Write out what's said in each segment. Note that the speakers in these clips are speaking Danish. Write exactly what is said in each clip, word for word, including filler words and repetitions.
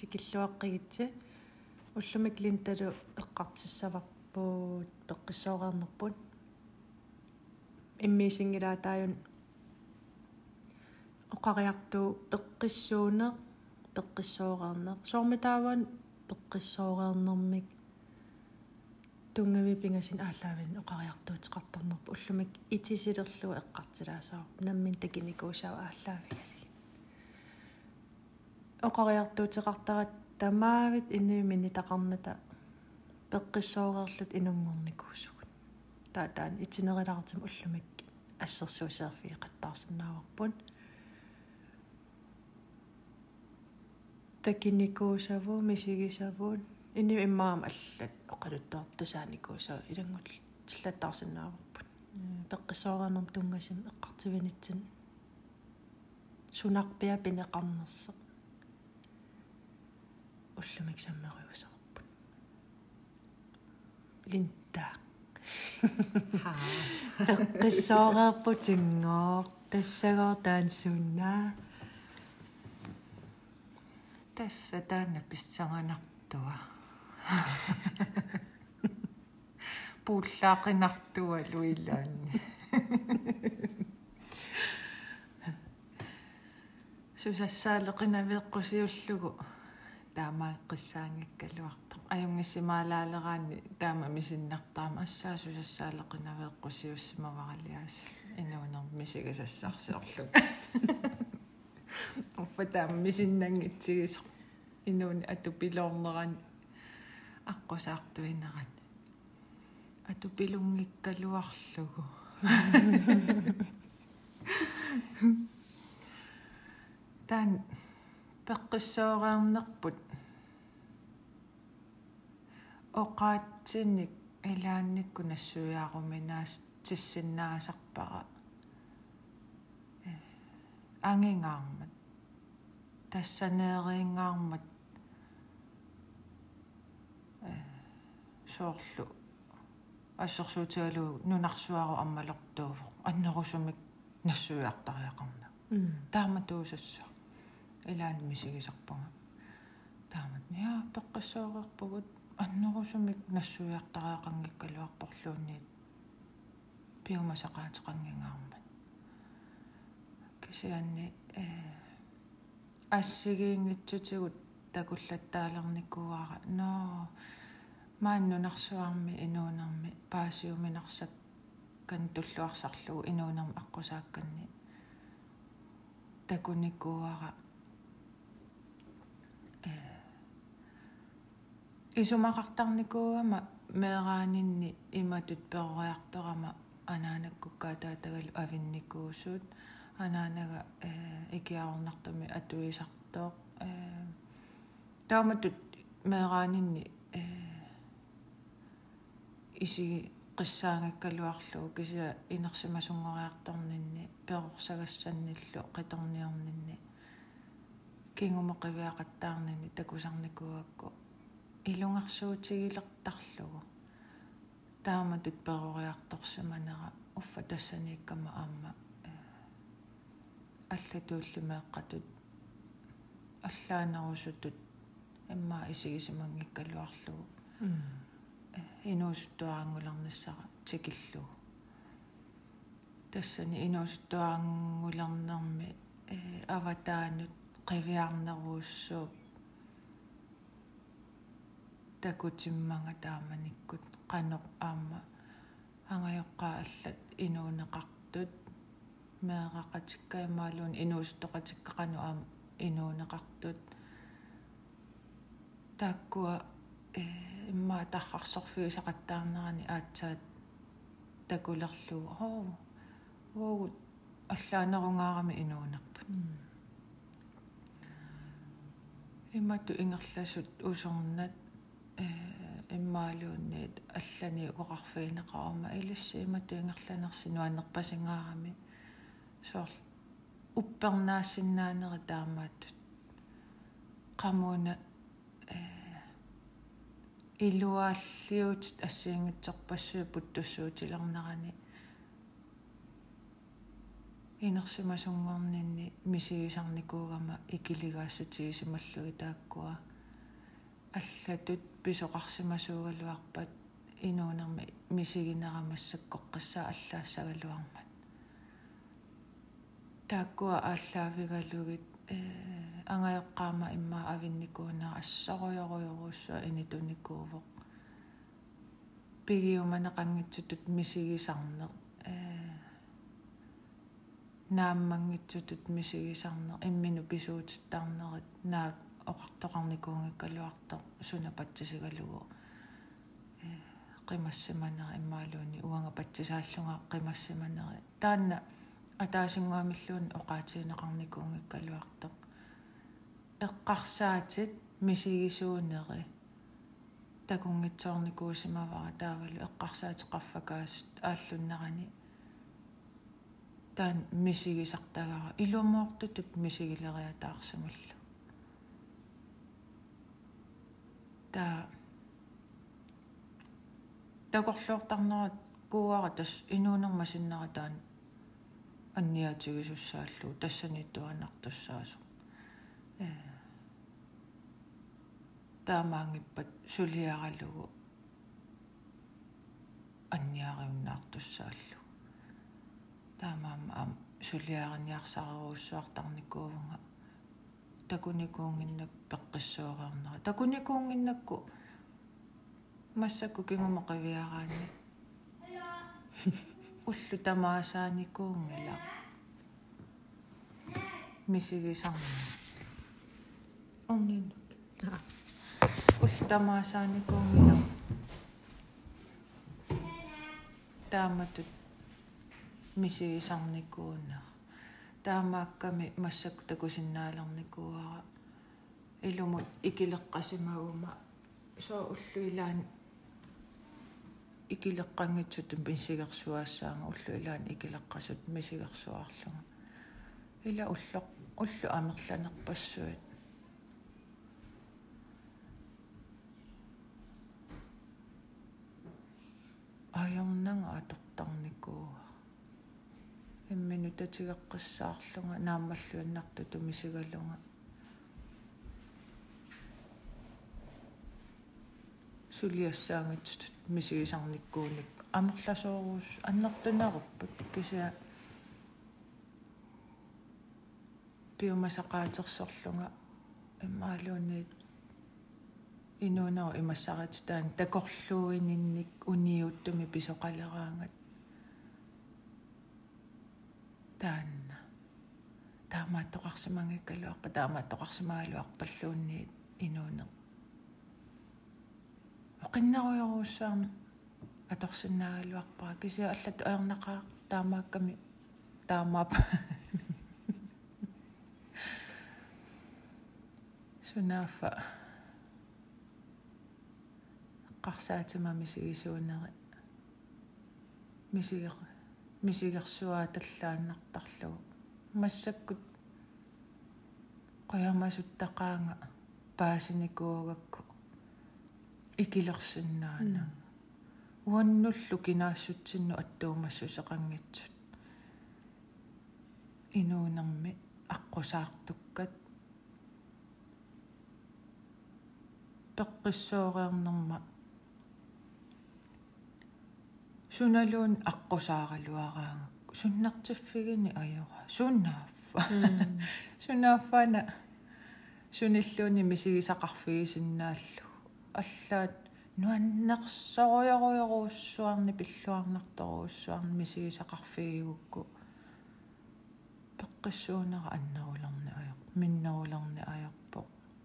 тикиллуаққигитси уллумик линталу эққартиссаварпуут пеққиссоорернерпут иммисингилаатааюн оқариартуу пеққиссуунеқ пеққиссоорернеқ соормитааван пеққиссоорернэрмик тунгами пингасин ааллаавин оқариартуутеқартарнерпу уллумик итисилерлуа эққартилаасаа наммин такиникуусаа ааллаавигаси оқариартуутеқартарат тамаавит инуимини тақарната пеққиссоорерлут инунгорникуусугут таатаан итинерилаартим уллумик ассерсуусеерфи қаттаарсинааварпут такиникуусаву мисигисавуут ини иммаам аллат оқалуттаартусааникуусаа илангут тиллаттаарсинааварпут пеққиссоорернерм тунгасим эққартивинитсин сунарпиа пинеқарнерсеқ уллумик саммериусерпут линта ха пеққиссоорерпутингоо тассагоор таансууннаа тасса таана писсанганартуа пуллаақинартуа луилаанни сусассаалеқинавеэққусиуллугу таамааққиссаангиккалуартоқ аюнгиссимаалаалераани таама мисиннартаама ассаа сусассаалеқинавеэққусиуссимаваралиаас инуунер мисигасассарсиорлуг уффатаама мисиннангитсигис инууни атупилоорнеран аққусаартуинерат атупилунгиккалуарлугу тан пеққиссоораарнерпут оқаатсинник илаанникку нассуяаруминаас тиссиннаасарпара ангингаармат тассанеерингаармат соорлу ассерсуутигалу нунарсуару аммалертуувоқ аннерусумик нассуяартариақарна таама туусасса илаани мисигисарпунга таамат я пеққиссоорерпугут аннерусумик нассуяартариақангиккалуарпорлуунниит пиумасақаатеқангингаармат кисианни э ассигиингитсутигут такуллаттаалерникуара но мааннунарсуарми инуунерми паасиуминарсак кан туллуарсарлугу инуунерми аққусаакканни такуникуара э исумақартарникуугама меераанинни иматут перориарторама анаанаккуккаатаатагалу авинникуусуут анаанага э икиарнартами атуисартоо э тааматут меераанинни э иси qissaangakkaluarlugu kisia inersimasungoriartorninni perorsagassannilu qitorniorninni kingumoqiviaqattaarninni takusarnikuakku ilungarsuutigilertarlugu taamatut peroriartorsimanera uffa tassaniikkama aamma аллатууллимеэккатут аллаанерусутут имма исигисимангиккалуарлугу инуусуттуаангулернассара тикиллу тассани инуусуттуаангулернерми э аватаанут qivиарнеруussууп такутиммага тааманиккут qanoq аама ангайоққаа аллат инуунеқартут меэқақатиккаимаалуун инуусуттоқатиккақану аама инуунеқартут тааккуа э имма таррарсорфигисақаттаарнерани аатсаат такулерлуу оо оо аллаанерунгаарами инуунерпут иммату ингерласут усорнат э иммаалуунниит аллани уқарфиинеқарма илисси иммату ингерланерсинуанерпасингаарами соор уппернаассиннаанери таамааттут qamuna илуааллиут ассиингитсерпассуи путтуссуутилернерани инерсимасунгорнинни мисигисарникуугама икилигаассутигисималлуги тааккуа аллатут писоқарсимасуугалуарпат инуунерми мисигинерамассаккоққиссаа аллаассагалуармат тааккуа ааллаавигалугит э ангаёққаама имма авинникуунаа ассаруйоруйоруссуа инитуникуувоқ пигиумана қангитсутут мисигисарнеқ э нааммангитсутут мисигисарнеқ иммину писуутиттарнерит наа оқартоқарникуунгиккалуартоқ сунапатсисигалугу э қимассиманера иммаалууни уанга патсисааллунгаа қимассиманери таанна атаасингуамиллуун оқаатиинеқарникуунгиккалуартоқ эққарсаатит мисигисуунери такунгитсоорникуусимавара таавалу эққарсаати qaffakaasut ааллуннерани таан мисигисартагара илумоортутут мисигилериатаарсималлу та такорлуортарнерат кууара тас инуунерма синнера таан анниатигисуссааллу тассанитуанартуссаасо э таамаангиппат сулиаралугу анниариуннаартуссааллу таамаама ам сулиариниарсареруссуартарникуувнга такуникуунгиннак пеққиссуореернера такуникуунгиннакку массакку кингумоқивиараани уллу тамаасааникуунгила мисигисарна онниннак аа уллу тамаасааникуунгила тааматут мисигисарникууннер таамаакками массакку такусиннаалерникууара илумут икилеққасимагума соо уллуилаан икилеққангитсутун писсигерсуаассаанга уллуилаан икилеққасут мисигерсуаарлунга ила уллоқ уллу амерланерпассуит аёрнанга атортарникууа иммину татигеққиссаарлунга нааммаллуаннарту тумисигалунга сулиассаангитсут мисигисарниккууник амерласоорус аннертунеруппут кися пиумасақаатерсерлунга имаалуунниит инуунеру имассаритаан такорлууининник униуттуми писоқалераангат таанна таамааттоқарсимангиккалуарпа таамааттоқарсимагалуарпаллуунниит инуунер оқиннаруйоруссаарми аторсинаагалуарпара кися аллату аернақаа таамаакками таамаап сунафа қарсаатима мисигисуунери мисигер мисигерсуаа таллааннартарлугу массаккут қоямасуттақаанга паасиникуугакку икилерсиннаана уаннуллу кинаассутсинну аттуумассусеқангитсут инуунерми аққусаартуккат пеққиссоореернерма суналуун аққусааралуараангакку суннартиффигини ajora суннааффа сунааффана суниллууни мисигисақарфигисиннааллу аллаат нуаннерсоруйоруйоруссуарни пиллуарнарторуссуарни мисигисақарфигигукку пеққиссуунера аннерулерни аяр миннерулерни аярпо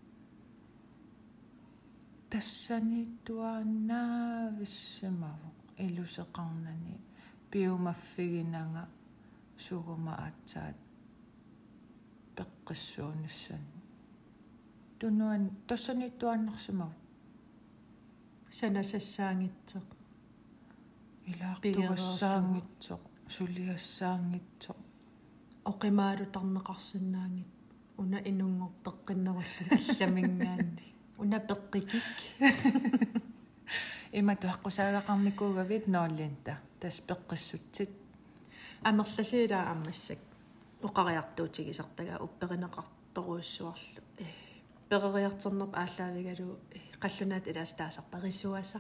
тассанитуаннаа виссимавоқ илусеқарнани пиумаффигинага сугума аатсаат пеққиссуунissan тунуан тассанитуаннерсимавоқ санасассаангитсеқ илаартугассаангитсоқ сулиассаангитсоқ оқимаалутарнеқарсинаангит уна инунгорпеққиннеруллу алламингаанни уна пеққикик има туаққусаагақарникуугавит нооллинта тас пеққиссутсит амерласиилаа аммассак оқариартуутигисартага упперинеқарторуссуарлу э перериартернерп ааллаавигалу қаллунаат илаастаасарпа рисуаса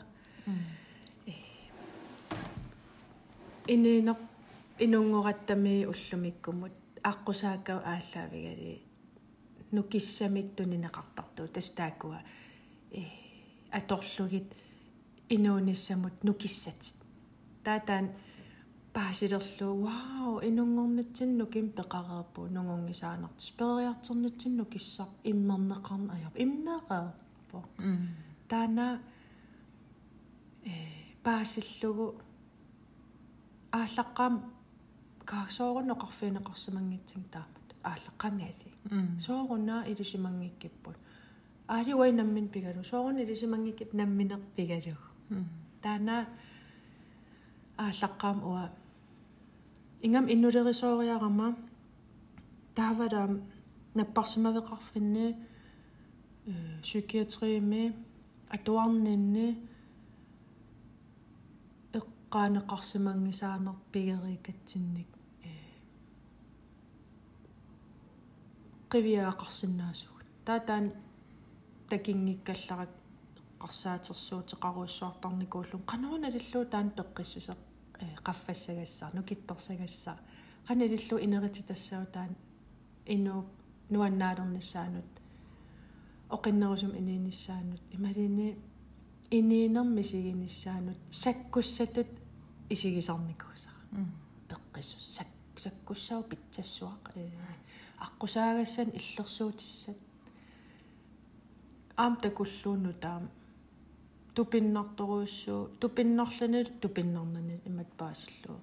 ининеқ инунгораттами уллумиккумут аққусааккау ааллаавигали нукиссамиттуни неқартарту тастаакуа э аторлугит инуунissamут нукиссатит таатаан паасилерлу вау инунгорнатсинну ким пеқареерпу нунгунгисаанартис перериартернатсинну киссар иммернеқарна аёр иммеқарпо таана э паасиллугу ааллаққам каасоорунеқарфинеқарсимангитсин таамат ааллаққангаали соорунаа илисимангиккиппут аали уай наммин пигалу соорун илисимангиккип намминеқ пигалу таана ааллаққаам уа ингам иннулерисоориарама таавадам наппарсимавеқарфинни э psykiatriimi атуарнинни эққаанеқарсимангисаанер пигерикатсинник э қивиаақарсинаасугут таатаан такингиккалларак қарсаатерсуутеқаруссуартарникууллун қанеруналиллуу таан пеққиссусеқ э қаффассагассаа нукиттарсагассаа қанилиллуу инерититассау таан инуу нуаннаалерниссаанут оқиннерусум инииниссаанут ималини иниинерми сигиниссаанут саккуссатут исигисарникуусара пеққиссус сак саккуссау питсассуақ э аққусаагассан иллерсуутиссат аам такуллууну таам тупиннарторуussuu тупиннарланил тупиннарнанил имат паасиллуу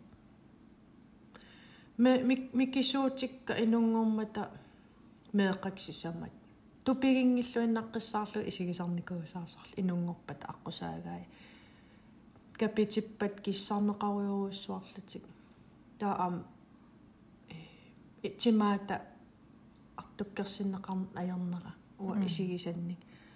ме миккисуутикка инунгормата меэққаксисамат тупигингиллуиннаққиссаарлу исигисарникуусаарсарл инунгорпата аққусаагаи капитиппат киссарнеқаруйоруussуарлутик таа ам э итсимаата артуккерсиннеқарн аярнера уа исигисанник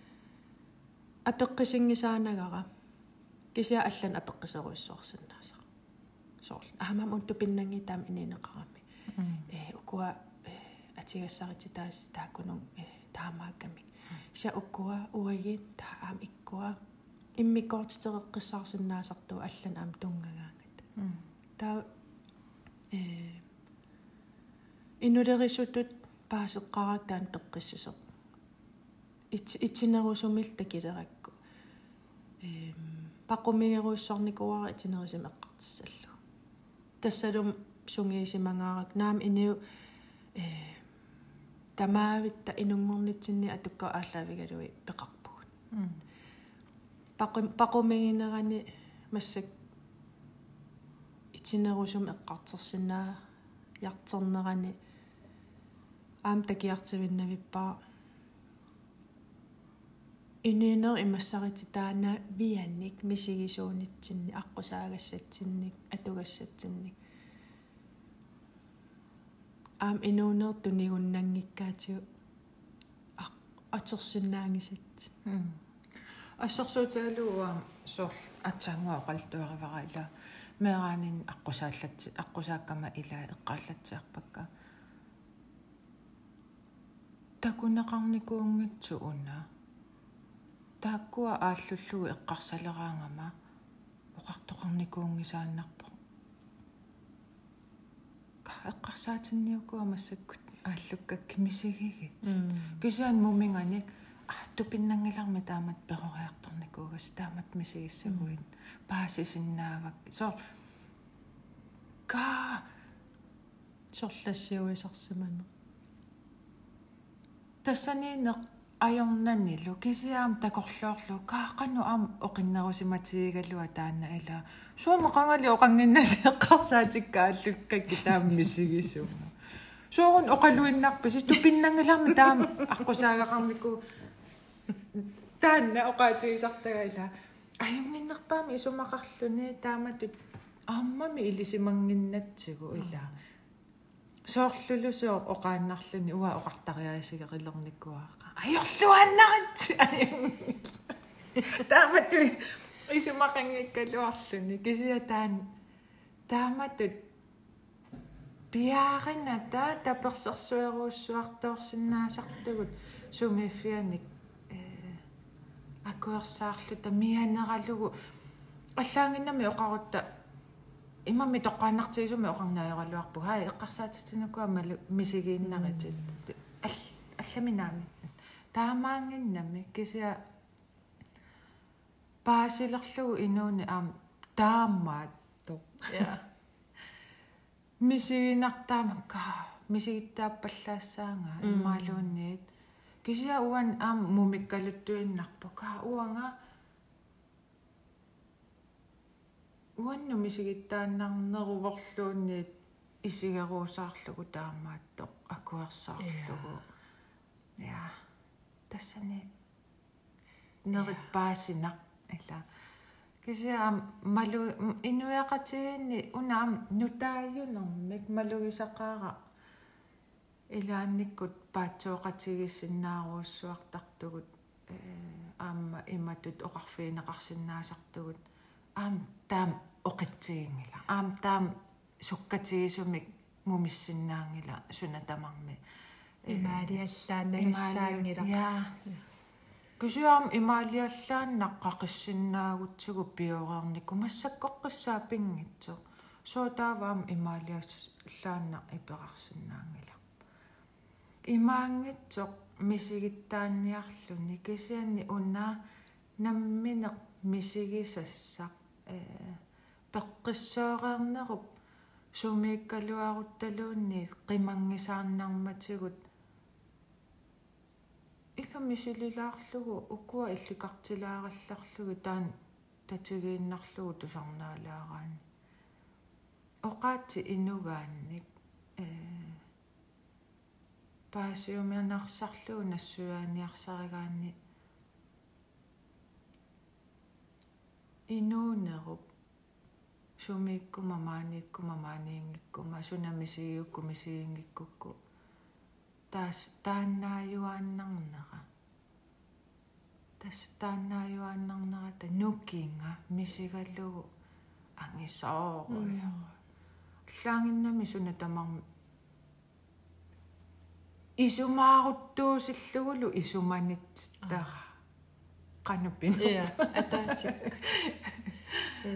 апеққисингисаанагара кися аллан апеққисеруйссуарсинаасаа соорл аамам унтупиннанги таам ининеқарами э укуа атигассарититаас таакунун э таамаакками ся уккуа уаги таам иккуа иммиккоортитереққиссаарсинаасарту аллан аам тунгагаангат таа э инулерисутут паасеққарак таан пеққиссусеқ ит итсинерусумил такилеракку эм пақумигеруйссарникуара итинерисим эққартиссаллу тассалум сунгиисимангаарак наам иниу э тамаавитта инунгорнитсинни атукка ааллаавигалуи пеқарпугут пақум пақумигинерани массак итинерусум эққартерсинаа яртернерани аам такиартивиннавиппаа ининер имассарититаана вианник мисигисуунитсинни аққусаагассатсинник атугассатсинник аам инуунер тунигуннангиккаатиу а атерсиннаангисат ассерсуутаалуа сорл атсаангуа qaltuarivarala meeraanin аққусааллатси аққусааккама ила эққааллатсиарпакка такунеқарникуунгитсу уна тааккуа ааллуллугу эққарсалераангама оқартоқарникуунгисааннарпо ка эққарсаатинниукуа массаккут ааллуккакки мисигигит кисаан муминганик тупиннангиларми таамат перориарторникуугас таамат мисигиссагуин паасисиннаавак соо ка сорлассиуисарсимана тассанинеқ ajornannilu kisiaam takorluorlu kaaqanu aam oqinnerusиматигигалуа таана ила суома qangali oqanginnaси eqqarsaatikkaallukkakki taammisigisuunga суорун oqaluinnarpisi tupinnangilarmi taam аққусаагақарнику таанна oqaatigisartaga ила ajunginnerpaami isumaqarluni taamatut aammami ilisимангиннатсигу ила соорлулусоо оqaannарлуни уа оqartariarisигерилерникуааqa ajorluannarат таамату исумақангиккалуарлуни кисиа таан тааматут пиаарината таперсерсуеруuссуартоорсинаасартугут сумииффианик э акуерсаарлута мианералугу аллаангиннами оқарутта имамми тоққааннартигисуми оқарнаайоралуарпу хаа эққарсаатитинукуа малу мисигииннаритит ал алламинаами таамаангиннами кисиа паасилерлугу инууни аам таамаат то я мисигинартаамакка мисигиттааппаллаассаанга имаалуунниит кисиа уан аам мумиккалуттуиннарпу ка уанга уанну мисигиттааннарнеруворлуунниит исигеруусаарлугу таамааттоқ акуерсаарлугу я тассани нерит паасинақ ила кисиа малу инуяқатигинни унаам нутааюнэрмик малугисақаара илаанниккут паатсооқатигиссиннааруussуартартугут э аама иматут оқарфиинеқарсиннаасартугут аам таам оқитсигингила аам таам суккатигисумик мумиссиннаангила сунатамарми имаалиаллаанагассаангила я кусуам имаалиаллааннаққақиссиннаагутсугу пиораарнику массаккоққиссаа пингитсо соотааваам имаалиаллааннақ иперарсиннаангила имаангитсоқ мисигиттаанниарлуни кисианни унаа намминеқ мисигисассақ э пеққиссоореернеруп сумииккалуарутталуунни қимангисаарнарматигут илумисилилаарлугу укуа илликартилааралларлугу таан татигииннарлугу тусарнаалаараани оқаати инугаанник э паасиумианарсарлугу нассуяаниарсаригаанни инуунеруп сумииккума maanikкума maaниингиккума сунамисигиукку мисигингиккукку таас тааннааюааннарнера тас тааннааюааннарнерата нуккиинга мисигаллугу ангисооруя лаангиннами сунатамар исумааруттуусиллугулу исуманиттара кануппин я атаати э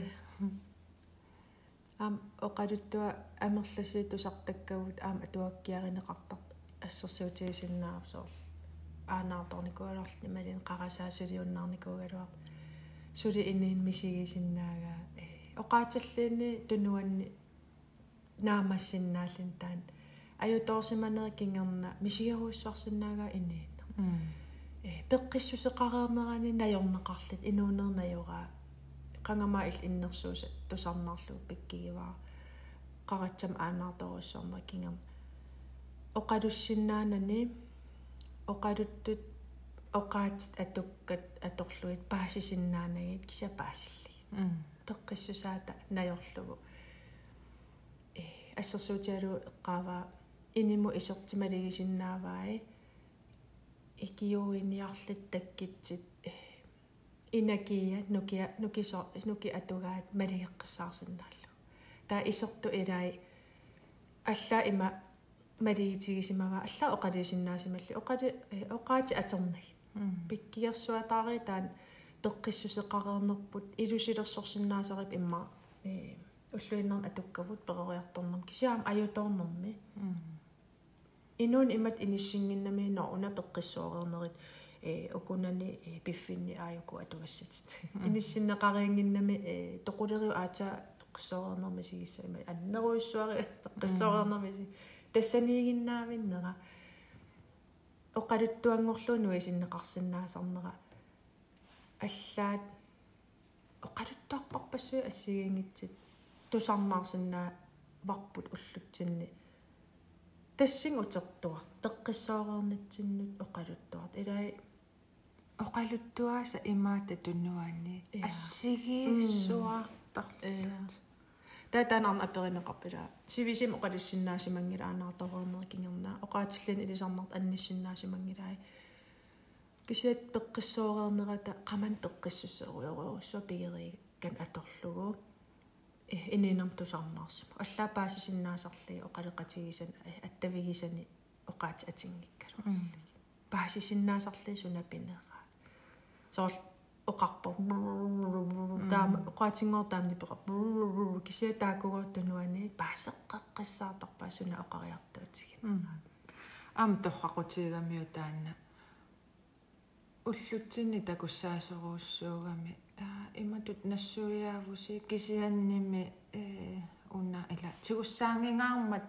ам оқалуттуа амерласиитусартаккавут аам атуаккиаринеқартарт ассерсуутигисиннаарсоор аанаарторникуаларли малин қарасаасулиуннаарникугалуар сули инниин мисигисиннаага э оқааталлиинни тунуанни наамассиннааллин таан аюторсиманерикингерна мисигеруссуарсиннаага инниинна э пеққиссусеқареернерани наёрнеқарлит инуунернаюраа qangama il innersuusa tusarnaarlugu pikkigivaa qarattam aannaartorussarner kingam oqalussinnaanani oqaluttut oqaatit atukkat atorluit paasisinnaanagit kisa paasilli peqqissusaata najorlugu e assersuutialu eqqaavaa inimu isertimaligisinnaavai ikiuiniarlit takkitsit inakia nukia nukiso nuki atugaat maligeqqissaarsinnaallu taa isertu ilai alla ima maligitigisimava alla oqalisinnaasimalli oqali oqaati aterni pikkiarsuataari taan peqqissuseqareernerput ilusilersorsinnaasarip imma e уллуиннерн атуккавут перериарторнам кисиаам аюторнерми инун имат иниссингиннами ноо уна пеққиссуореернерит э окунани пиффинни ааюку атугассатит иниссиннеқариангиннами э тоқулериу аата пеққиссуореернерми сигиссаима аннеруиссуари пеққиссуореернерми си тассанигиннаавиннера оқалуттуангорлуунуи синнеқарсинаасарнера аллаат оқалуттуарпарпассуи ассигингитсит тусарнаарсинаа варпут уллутсинни тассин утертуар пеққиссуореернатсиннут оқалуттуарт илай оқалуттуааса имаата туннуаанни ассигииссуартарлут таатаанарна аперинеқарпила сивисим оқалиссиннаасимангилаанаартороонер кингернаа оқаатиллани илисарнарт анниссиннаасимангилаа кисиат пеққиссуореернерата қаман пеққиссуссеруйоруйоруссуа пигери кан аторлугу э ининерм тусарнаарсима аллаа паасисиннаасарли оқалеқатигисан аттавигисани оқаати атингиккалу paasisinnaasarli sunapinera soor oqarpo taama oqaatinngoor taamni peqa kisia taakugortunuani paaseqqaqqissaartarpaa suna oqariartuutikin am torraqutiigamiu taanna уллутсинни такуссаасоруuссуугами иматут нассуиаавуси кисианними э уна ила тигуссаангингаармат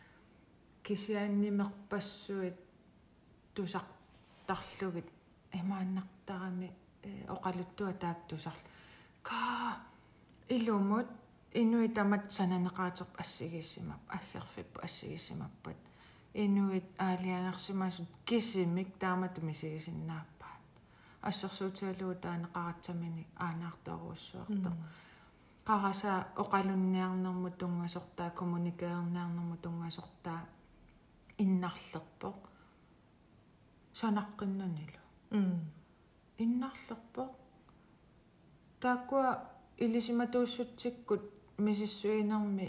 кисианнимерпассуит тусартарлугит имааннартарами оқалуттуа таактусарл ка илумут инуитамат сананеқаатерп ассигиссимап аггерфиппу ассигиссимаппат инуит аалианерсимасут кисимик таамату мисигисиннааппаат ассерсуутиалуу таанеқаратсамини аанаартуаруuссуартар қараса оқалунниарнэрму тунгасортаа коммуникеернаарнэрму тунгасортаа иннарлерпоқ санаққиннанилу иннарлерпоқ тааккуа илисиматууссутсиккут мисиссуинерми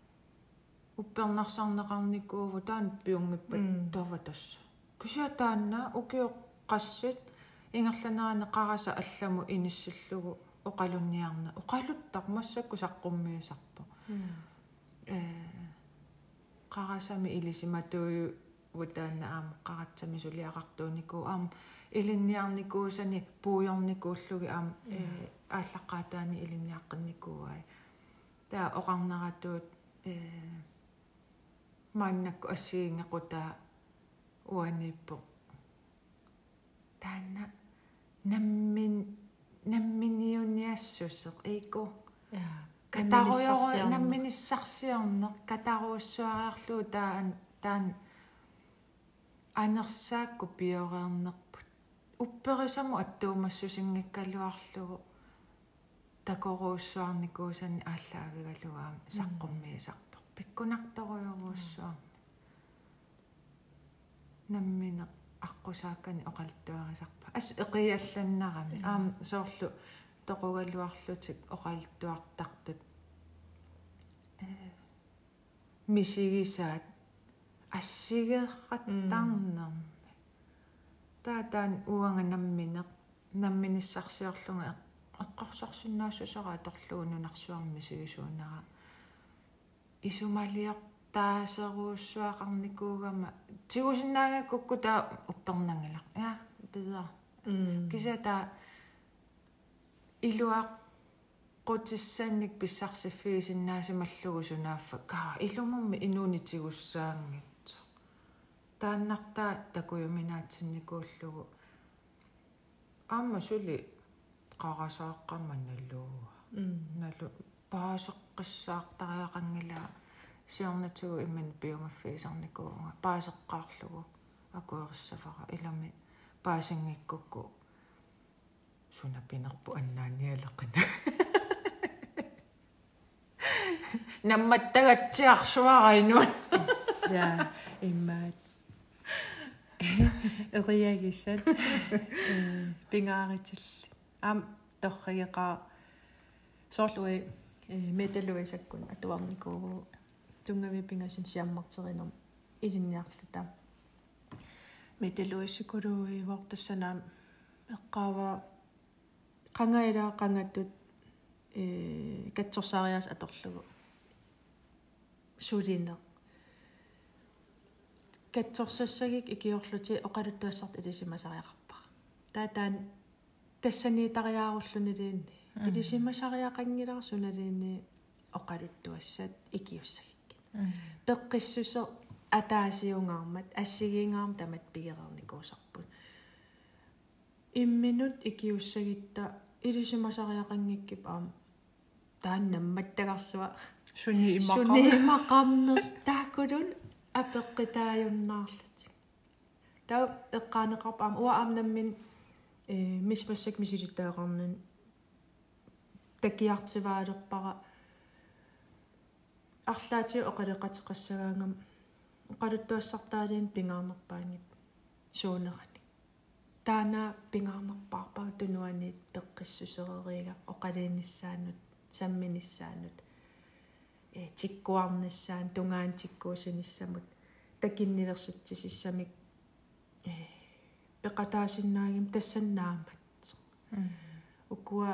уппернарсарнеқарникууву таан пиунгиппат товатасса куся таанна укиоққассит ингерланеране қараса алламу иниссиллугу оқалунниарна оқалуттар массакку саққуммиисарпо э қарасами илисиматуу утаана аама қаратсами сулиақартуунику аама илинниарникуусани пуйорникууллуги аама э ааллаққаатаани илинниаққинникууай таа оқарнератуут э мааннакку ассигингеқутаа уаниппо таана наммин намминиуниассусеқ эйко катаруйоро намминиссарсиорнеқ катаруuссуариарлуу таан таан анерсаакку пиореернерпут упперисаму аттуумассусингиккалуарлугу такоруuссуарникуусани ааллаавигалугаама саққуммиисарпеқ пиккунарторуйоруuссуарни намминеқ аққусааккани оқалтуарисарпа ас эқиалланнарами аама соорлу тоқугалуарлутик оқалтуартартут э мисигисаат ассигеэрраттарнерми таатаан уанга намминеқ намминиссарсиорлунга эққарсарсинаассусараа торлуунунарсуарми сигисуунара исумалиоқ таасеруuссуақарникуугама тигусинаагаккукку таа уппернангила я бедер кися таа илуақ qutissaanik pissarsifiisinnaasimallugu sunaafa ka ilumummi inuunitigussaaangit тааннартаа такуюминаатсинникууллугу аама сули қарасааққамма наллууа налу паасеққиссаартариақангила сиорнатигу имман биумаффиисарникуунга паасеққаарлугу акуерissafара илами паасингиккукку сунапинерпу аннааниалеқина намматтагатсиарсуарайнуа я иммаат эриагиссат пингааритилли аам торригеқаа соорлуи металлуисаккун атуарникуугу тунгави пингасин сиаммартеринер илинниарлута металлуиссукулуи вортассанаам эққаава qangailaa qangattut э катсорсаариас аторлугу сулинеқ катсорсассагик икиорлути оқалуттуассарт илисимасариақарпара таатаан тассаниитариааруллунилиинни илисимасариақангиларсуналиинни оқалуттуассат икиуссагикки пеққиссусеқ атаасиунгаармат ассигингаарм тамат пигерерникуусарпут имминут икиуссагитта илисимасариақангиккип аам тааннамматтагарсуа суни имақам суни имақамнерс тааккулун апеққитааюннаарлут таа эққаанеқарп аам уа аамнаммин э мисмассак мисилиттаақарнан такиартиваалерпара арлаати оқалеқатеқассагаангам оқалуттуассартаалиин пингаарнерпаангит суунерани таана пингаарнерпаарпаа тунуаниит пеққиссусерерига оқалииниссаанут самминиссаанут э тиккуарниссаан тунгаан тиккуусиниссамут такиннилерсутсисиссамик э peqataasinnaagim tassannaammat ukua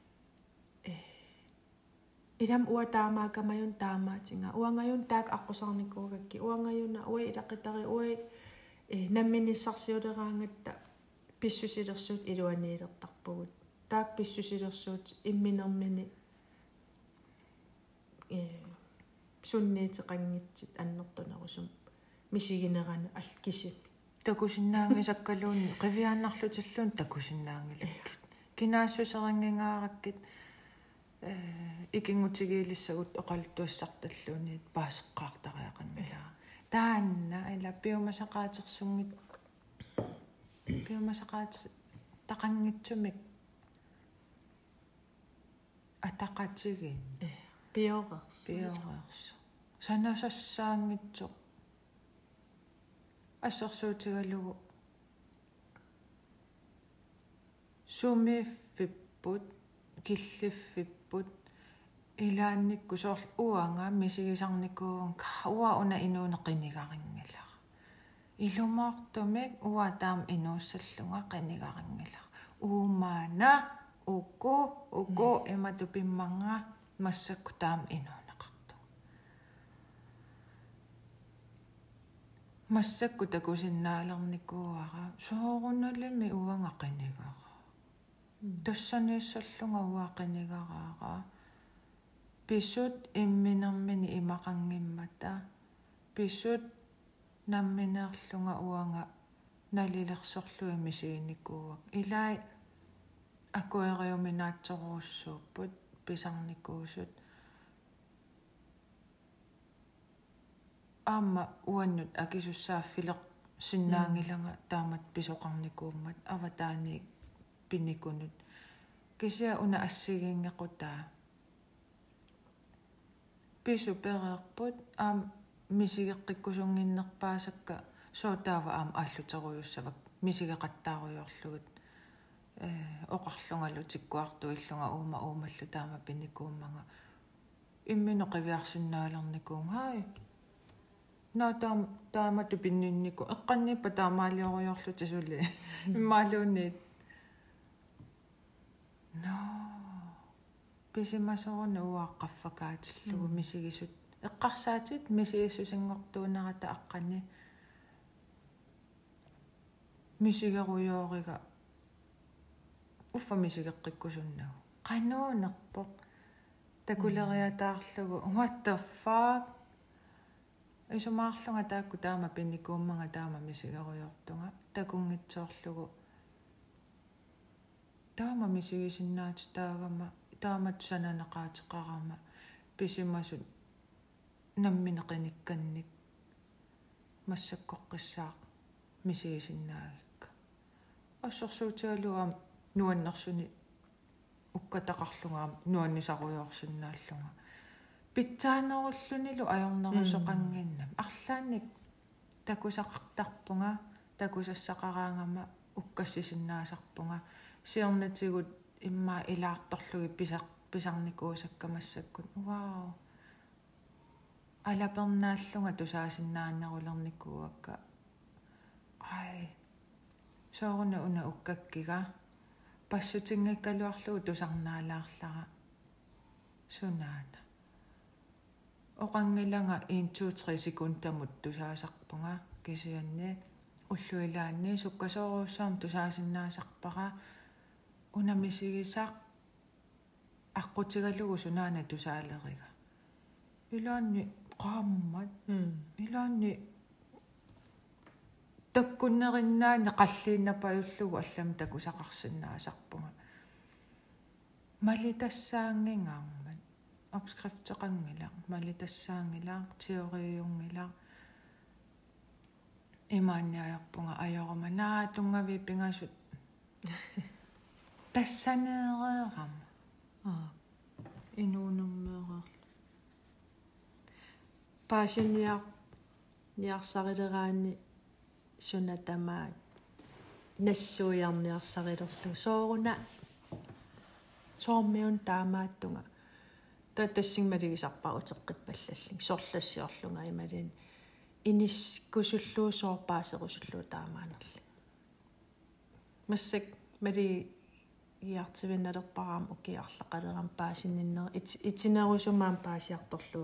idam uwa taamaakamayun taamaatinga uangayun taak aqusarnikuugakki uangayuna ui ilaqitari ui namminissarsiuleraangatta pissusilersuut iluaniilertarpugut taak pissusilersuut imminermini э sunniiteqanngitsit annertunerusum misiginerana alkisi takusinnaangisakkaluun qiviaannarlutalluun takusinnaangilakki kinaasuserinngingaaраkkит э икингутигиилиссагут оқалуттуассарталлуuni паасеққаартариақангилаа таанна ила пиумасақаатерсунгит пиумасақаатер тақангитсумик атақатигин пиорерс пиорерс санасассаангитсоқ ассерсуутигалугу сумииффиппут киллиффиппут илаанникку соорл уанга мисигисарникуун уа уна инуунеқинигарингила илумаартумик уа таам инууссаллунга қинигарингила уумаана уку уку имату пимманга массакку таам инуунеқарту массакку такусиннаалерникууара соорунналими уанга қинигара тассаниуссаллунга уа қинигараара писут имминермини имақангиммата писут намминеерлунга уанга налилерсорлуи мисигиникууак илай акуэриуминаатсоруссууппут писарникуусут аама уаннут акисуссааффилеқ синнаангилага таамат писоқарникууммат аватаани пиникунут кися уна ассигингеқутаа пису переерпут аам мисигеққиккусунгиннерпаасакка соотаава аама ааллутеруйуссавак мисигеқаттааруйорлугут э оқарлунгалу тиккуартуиллунга уума уумаллу таама пиникууммага иммино қивиарсиннаалерникуун хай наатаам таамату пинниннику эққанниппа таамаалиоруйорлу тасули иммаалуунниит no писимасоруна уааққаффакаатиллугу мисигисут эққарсаатит мисигиссусингортуунерата аққани мисигеруйоорига уффа мисигеққиккусуннагу қануунерпоқ такулериатаарлугу what the fuck исумаарлунга таакку таама пинникууммага таама мисигеруйортунга такунгитсоорлугу таама мисигисиннаати таагама таамат сананеқаатеқарама писимасут намминеқиникканник массаккоққиссаақ мисигисиннаагикка ассерсуутиалуам нуаннерсуни уккатақарлунгаам нуаннисаруйорсиннааллунга питсаанеруллунилу ajornerusоқангиннам арлаанник такусақартарпунга такусассақараангама уккассисиннаасарпунга сиорнатигут имма илаарторлуги писақ писарникуусаккамассаккут вау алапернааллунга тусаасиннааннерулерникууакка ай сооруна уна уккаккига пассутингаккалуарлугу тусарнаалаарлара сунаана оқангиланга one two three секундтамут тусаасарпунга кисианни уллуилаанни суккасооруссаам тусаасиннаасарпара унамисигисаақ аққутигалугу сунаана тусаалерига илаанни qaammat илаанни таккуннериннаани қаллииннапаюллугу аллам такусақарсинаасарпунга малитассаангингаармат обскрифтеқангилаа малитассаангилаа теориунгилаа имаанниаярпунга ajoruma наатунгави пингасут тассанеерам аа инуунэрмеераар паасиниар ниарсарилераани сунатамаат нассуиарниарсарилерлу сооруна соормиун таамааттунга таттассигмалигисарпарутеққиппаллалли сорлассиорлунга ималин инис кусуллуу соорпаасерусуллуу таамаанерли массак мали иартивинналерпараам укиарлақалерам паасинниннер итинерусумаам паасиарторлу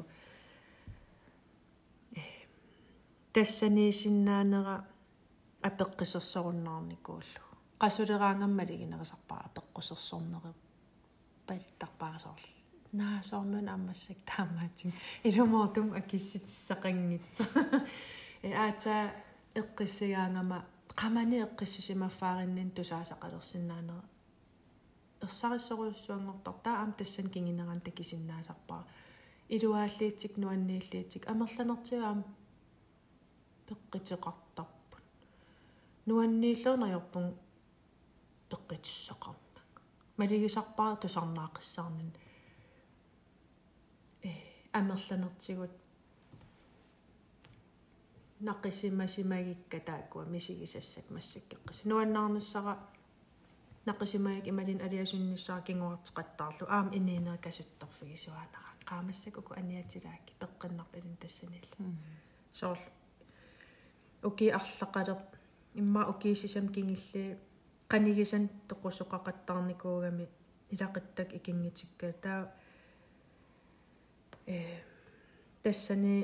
э тассаниисиннаанера апеққисерсоруннаарникууллу qasулераангаммалигинерисарпаа апеққусерсорнери паллартарпаасорл наасормун аммассак таамаатин илумоортум акисситиссақангитсо э аата эққиссигаангама qamani eqqissusimaffaarinnин tusaasaqalersinnaanera ersarissoruussuangortar taa aam tassan kingineran takisinnaasarpaa iluaаллиитик нуаннииллиитик амерланертигаам пеққитеқартарпут нуаннииллернерпун пеққитиссақарна малигисарпаа тусарнаақиссаарнин э амерланертигут нақисимасимагикка тааккуа мисигисассак массаккеққис нуаннаарнассара нақисимагик ималин алиасунниссаа кингуартеқаттаарлу аам инниинера касутторфигисуаанера qaamassak uku aniatilaakki peqqinnerp ilin tassanilla soorl uki arlaqalep imma ukiisisam kingilli qanigisan toqusoqaqattarnikuugami ilaqittak ikingitikka taa э тассани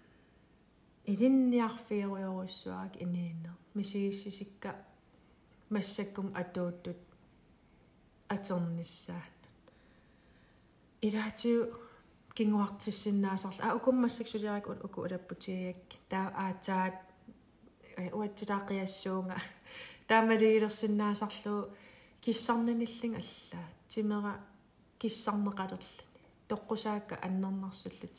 илинниарфиориорусsuaq иниинер мисигиссисикка массаккум атууттут атернissaан илаатиу кингуартиссиннаасарла а укуммассак сулиарик уку улаппутигиак таа аатаат уатсилаақиассуунга таамалигилерсиннаасарлу киссарнаниллин аллаа тимера киссарнеқалерлани тоққусаакка аннернарсуллут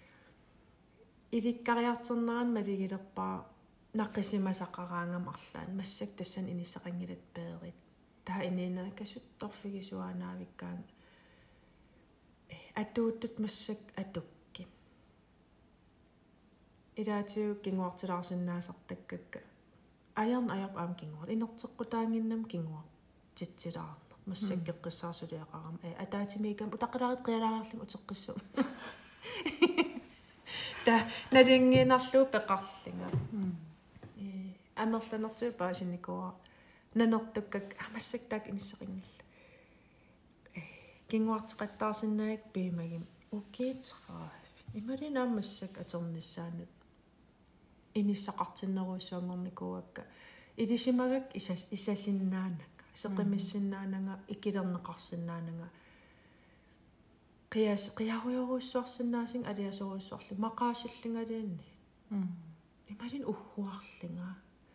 иликкариартернеран малигилерпаа наққисимасақараангам арлаан массак тассан иниссақангилат пеерит таа ининаа касутторфигисуанаавиккаан атууттут массак атуккин илаатиу кингуартилаарсиннаасартаккакка аярн аярп аам кингуар инертеққутаангиннам кингуар титсилаарна массаккеққиссаарсулиақарам э атаатимигам утаққилаарит қиалаариарлим утеққиссу та налингинарлуу пеқарлинга э амерланертиу паасинникуа нанертуккак амассактаак иниссақингилла кингуартеқаттаарсинаак пиимагим укиитсаа ималинаамассак атерниссаанут иниссақартиннеруйссуангорникууакка илисимагак исас исасиннаанак сеқимиссиннаанага икилернеқарсиннаанага қиас қиаруйоруйссуарсинаасин алиасоруйссуарли мақаасиллингалианни ималин уггуарлинга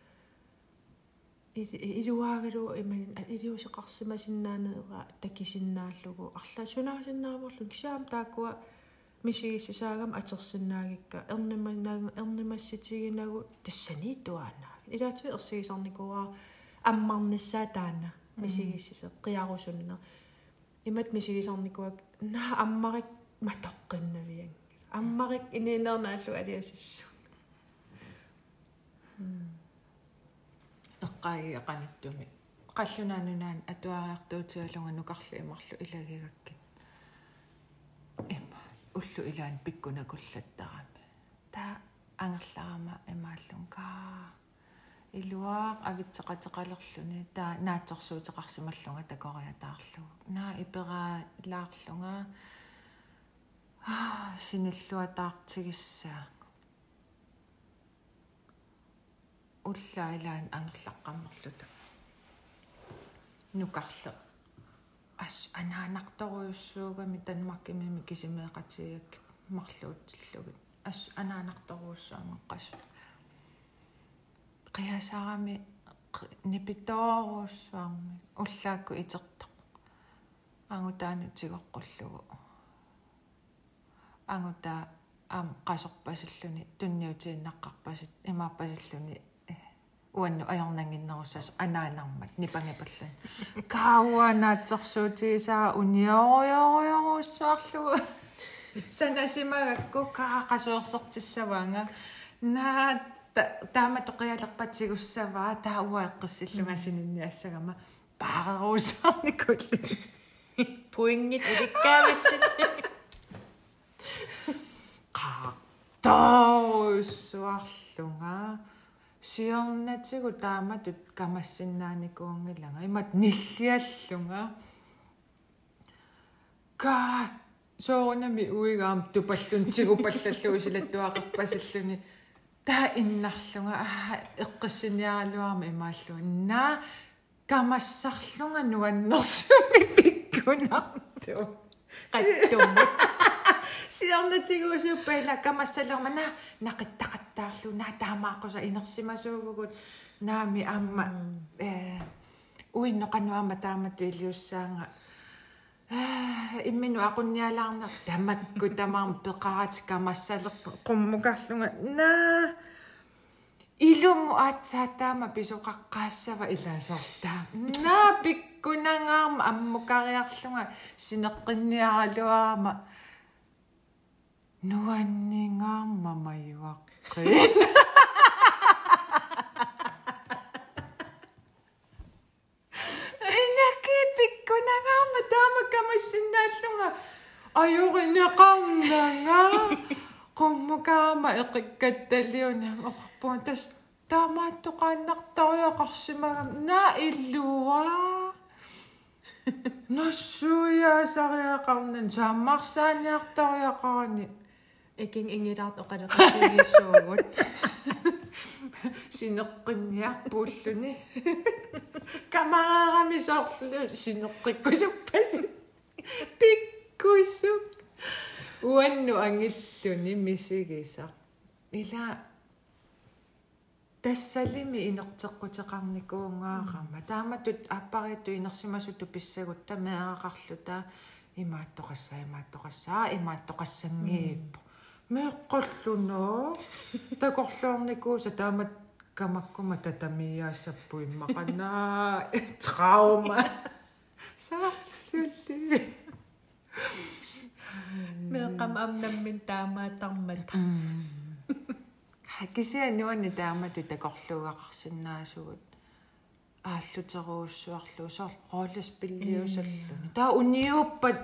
илуаагалу ималин илиусеқарсимасиннаанера такисиннааллугу арла сунаасиннааварлу кисаам тааккуа мисигиссисаагам атерсиннаагикка эрниманнаагу эрнимасситигинагу тассани туаанаа илаатви ерсигисарникуаа аммарниссаа таана мисигиссисе қиарусунна имат мисигисарникуак наа аммарик матоққиннавиан аммарик ининернааллу алиасиссу эққааги ақаниттуми қаллунаанунаан атуариартуутигалунга нукарли имарлу илагигаккит эма уллу илаан пиккунакуллаттарами таа ангерларама имааллунгаа илуаа авитсеқатеқалерлүни таа наатсорсуутеқарсималлунга такориатаарлу наа ипераа илаарлунга аа синиллуатаартигиссаа уллаилаан ангерлаққаммерлута нукарле ас анаанарторуйуссуугами танмаркимими кисимеэқатигак марлуутиллугит ас анаанарторуйуссуангеққас қиасаарами нипитооруйуссуарми уллаакку итерто ангутаанутигоққуллугу ангута ам қасорпасиллуни тунниутииннаққарпасит имааппасиллуни уанну аёрнангиннеруссас анаанармат нипангапаллан каауанаатсорсуутигисаа униориориоруссуарлугу санасимагакку каақасуерсертиссаваанга наа таама тоқиалерпатсигуссаваа таауаэққиссиллугасининниассагама паарерууссаарникулли пуингит иликкааваллат таауссуарлунга siornatigu taamatut kamassinnaanikuungilanga imat nilliallunga ka soornami uigaam tupalluntigu pallallu isilattuaqarpasilluni taa innarlunga ah eqqissiniaraluarma imaallu naa kamassarlunga nuannersumi pikkunartu qattumut siornatigu suppaila kamassallerma naa naqittaqattaarlu naa taamaaqqusa inersimasuugugut naami aamma eh uinnoqanuarma taamattu iliussaanga imminu aqunnialaarna tamakku tamaam peqarat kamassalerp qummukarlunga naa ilumu aatsaataama pisoqaqqaassava ilaasortaa naa pikkunangaarma ammukariarlunga sineqqinniaraluarma nuanningaarma mayuaqqin pikkunangaarma taamakkamassinnaallunga ajorineqarnanga qummukaarma eqikkattalliuna oqarpuun tas taamaattoqaannartariaqarsimagam naa illuaa nassuuyaasariaqarnan saammarsaaniartariaqarani eking ingilaart oqaleqasigisuugut sineqqinniarpuulluni kamaraarami soorlu sineqqikkusuppasi pikkusuk uannu angilluni misigisa ila tassalimi inerteqqutеқарникуунгаақарма тааматут ааппариатту инерсимасуту писсагутта меэрақарлута имааттоқассаа имааттоқассаа имааттоқассангииппо меэққаллунаа такорлуарникууса таамат камаккума татамиаассаппу иммақанаа траума саарлулли меэқам амнаммин таамаатармат кисиа нуанни таамату такорлуугақарсинаасугут ааллутерууссуарлу соор роолис пиллиусаллуни таа униуппат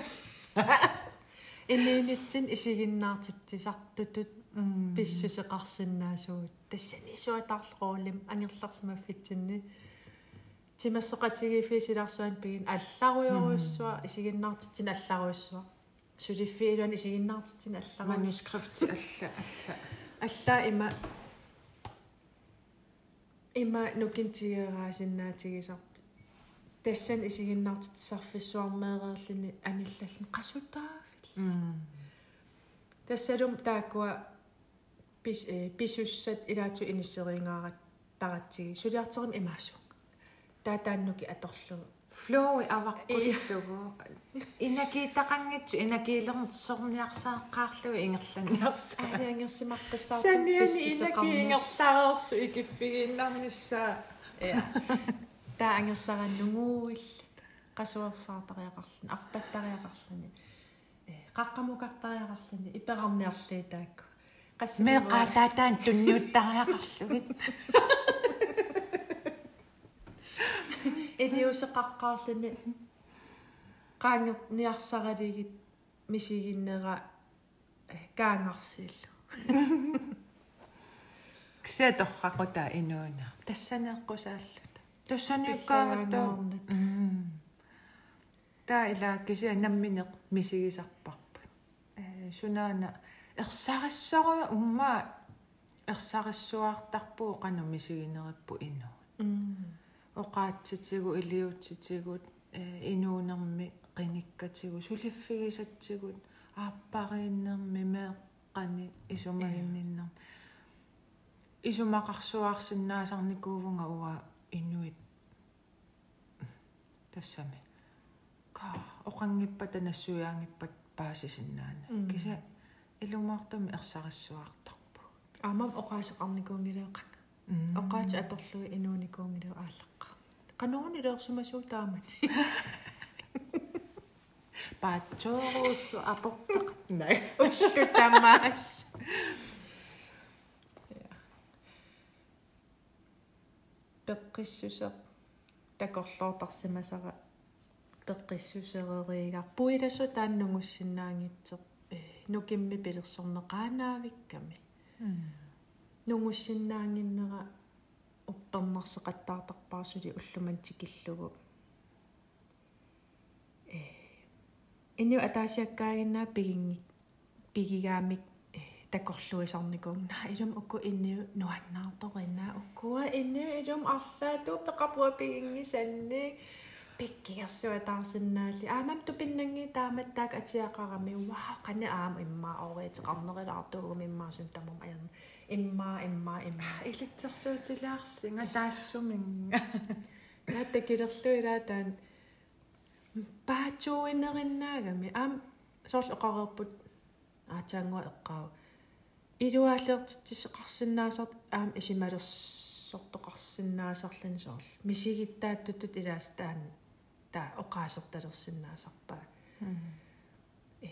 элилитсин исигиннаартитсисартутут писсусеқарсинаасугут тассани суатарлроолим ангерларсимаффитсинни тимассоқатигиффисиларсуан пигин алларуйоруссуа исигиннаартитсин алларуйссуа сулиффиилуан исигиннаартитсин алларуйссуа манускрифти алла алла алла има има нукинтигераасиннаатигисарпи тассан исигиннаартитсарфиссуармеереерлини аниллаллин qasutaafill тассалум тааккуа пис э писуссат илаату иниссерингаарат таратсиги сулиартерим имаасуг таатааннуки аторлугу флоуи аваққуллугу инакиитақангитсу инакиилернтсорниарсааққаарлуи ингерланниарсаа ариангерсимаққиссаартим саниани инакиингерлаареерсу икиффигииннарниссаа я таа ангерлараннугуилла qasuersaartariaqarlun arpattariaqarluni э qaqqamukартариақарлуни иперарниарлии таакку меқатаатаан тунниуттариақарлугит элиусеқаққаарлуни qaangerniarsaralигит мисигиннера каангарсииллу ксиаторрақута инууна тассанеэққусааллута тассаниуккаагаттаа таа ила кисиа намминеқ мисигисарпарпут э сунаана ерсариссоруя умма ерсариссуартарпуу қану мисигинериппу инуу оқаатситигу илиутситигут э инуунерми қиниккатигу сулиффигисатсигут ааппарииннерми меэққани исумагинниннер исумақарсуарсинаасарникуувнга уа инуит тассами ка оқангиппата нассуяангиппат паасисиннаана киса илумаартами ерсариссуартарпу аамам оқаасеқарникуунгилеэқана оқаати аторлуи инууникуунгилеу ааллаққа канорни леерсумасуу таамат паатсоорууссу апортақ най уллу тамаас пеққиссусеқ такорлоортарсимасара пеққиссусерериигарпуиласу тааннунгуссиннаангитсеқ э нукимми пилерсорнеқаанаавикками нунгуссиннаангиннера уппернарсеқаттаартарпаарсули уллуман тикиллугу э инниу атаасиаккаагиннаа пигинги пигигаамик такорлуисарникуун наа илум укку инниу нуаннаартоқиннаа уккуа инниу илум арлаатуу пеқапуа пигинги санни пиккиарсуа таарсиннаалли аамам тупиннанги тааматтаак атиақарами вау қане аам имма оореетеқарнерилаартуугум иммаасун тамам аян имма имма имма илитсерсуутилаарсинга таассумин таатта килерлуилаа таан паачууиннериннаагами аам сорл оқарерпут аатаангуа эққау илуаалеертитсеқарсинаасарт аам исималерсортоқарсинаасарлани сорл мисигиттааттутут илаастаан таа оқаасерталерсинаасарпаа э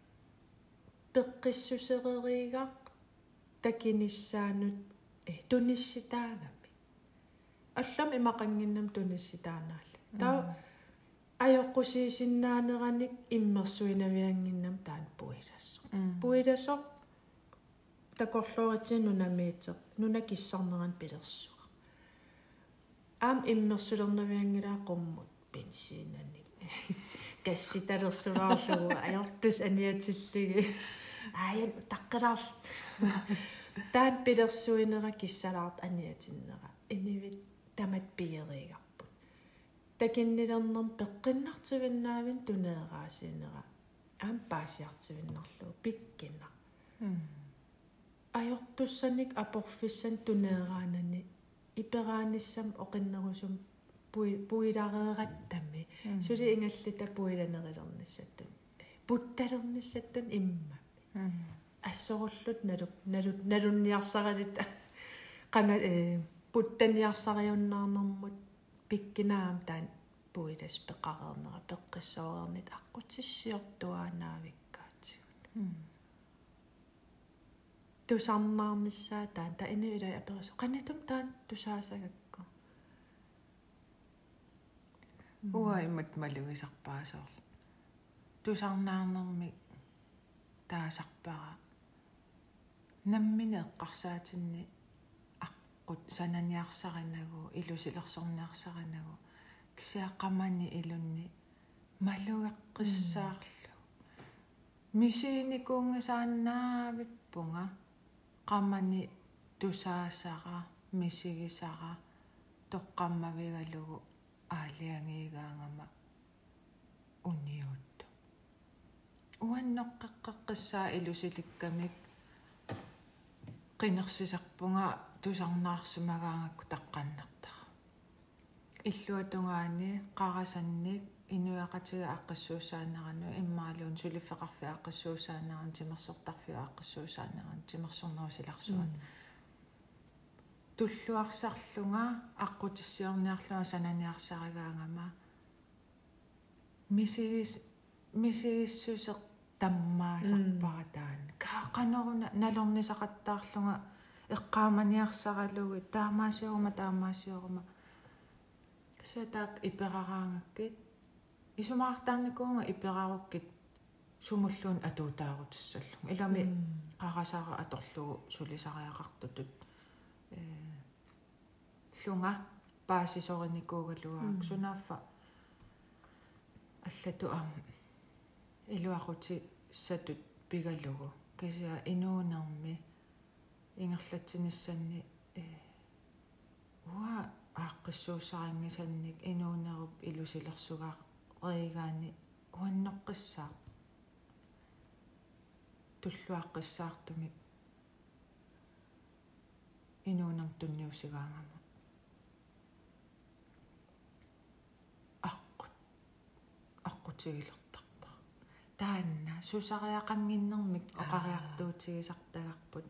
пеққиссусерериигақ такиниссаанут э тунисситаагами аллам имақангиннам тунисситаанаалли таа аёққусиисиннаанераник иммерсуинавиангиннам таан пуилассо пуилассо такорлуаритси нунамиитеқ нунакиссарнеран пилерсуа аам иммерсулернавиангилаа қуммут пенсиинаник касситалерсулаарлугу аёртус аниатиллиги аян таққилаар таан пилерсуинера киссалаарт аниатиннера инивит тамат пиериигарпут такиннилернерм пеққиннартивиннаавин тунеераасинера аам паасиартивиннарлу пиккинна аёртуссаник апорфиссан тунеераанани иперааниссам оқиннерусум пуи пуилареераттами сули ингаллита пуиланерилерниссаттун путталерниссаттун имма ассоруллут налук налут налунниарсаралит қанга э путтаниарсариуннаарнэрмут пиккинаам таан пуилас пеқарернера пеққиссоорнит аққутиссиортуаанаавиккаатсигут тусарнаарниссаа таан та инивила аперисо қанатум таан тусаасагакку уа имат малугисарпаасоор тусарнаарнэрми таасарпара наммине эққарсаатинни аққут сананиарсаринагу илусилерсорниарсаринагу кисиаққамани илунни малугеққиссаарлу мисиникуунгасааннаавиппунга qamani tusaasara misigisara toqqammavigalugu aaliangiigaangama uniuttu uannoqqeqqeqqissaa ilusilikkamik qinersisarpunga tusarnaarsimagaangakku taqqannertara illuatungaani qarasannik inuaqatiga aqqissuussaanneranu immaaluun suliffeqarfi aqqissuussaanneran timersortarfi aqqissuussaanneran timersornerusilarsuat tulluarsarlunga aqqutissiorniarlunga sananiarsaragaangama misigis misigissuseq tammaasarparataan kaaqaneruna nalornisaqattaarlunga eqqaamaniarsaralugu taamaasioruma taamaasioruma сатак иперараангаккит исумаартаарникуунга ипераруkkit сумуллуун атуутаарутиссаллу илами қарасара аторлугу сулисариақартутут э лунга паасисориникуугалуаак сунааффа аллату аам илуақути сатут пигалугу кисиа инуунерми ингерлатсиниссанни э уа ааққиссуусарингисанник инуунеруп илусилерсугаа ригаани уанноққиссаа туллуаққиссаартумик инуунер тунниуссигаангама аққут аққутигилертарпа таанна сусариақангиннэрмик оқариартуутигисартагарпут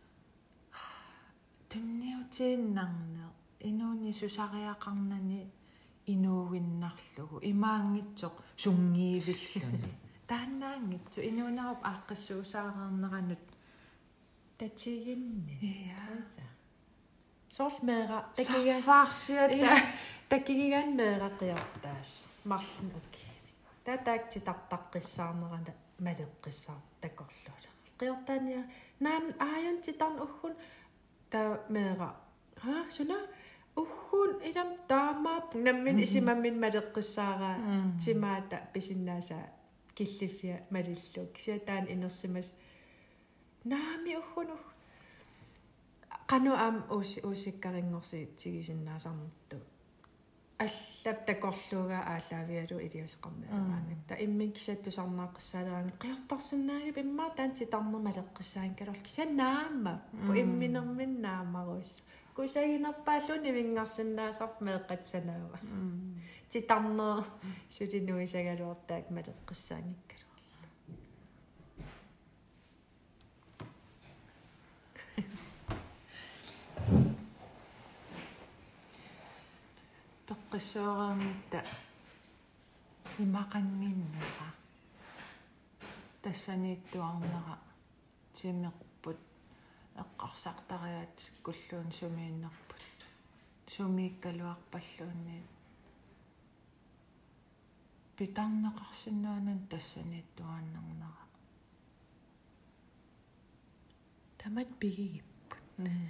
тунниутииннарнеэ инууни сусариақарнани инуугиннарлугу имаангитсоқ сунгиивиллуни тааннаангитсу инуунеруп ааққиссуусаарернеранут татигинни я сорл меэра такига фарсиата такигиган меэраqiartaas марлун окей татаакти тартаққиссаарнерана малеққиссаар такорлуулер қиортаания наам ааюн титарн уггун ta mera ha suna uhun idam taama nammin isimammin maleqqissaara timaata pisinnaasa killifia malilluk siataan inersimas naami uhun qanu am us usikkaringorsi tigisinnaasarnuttu allap takorluuga ааллаавиалу илиусеқарнааваанак та иммин кисаттусарнааққиссаалерани қиортарсинааги иммаа таанти тарнермалеққиссаан калорл кисанаама по имминермин наамаруис кусагинерпааллуни вингарсинаасар меэққатсанаава титарнер сулинуисагалуортаак малеққиссаангиккалорл Qissuaraammitta imaqanninnera тассанииттуарнера тимеқпут эққарсартариат куллуун сумииннерпут сумииккалуарпаллуунни питарнеқарсинаанан тассанииттуааннернера тамат пигигиппут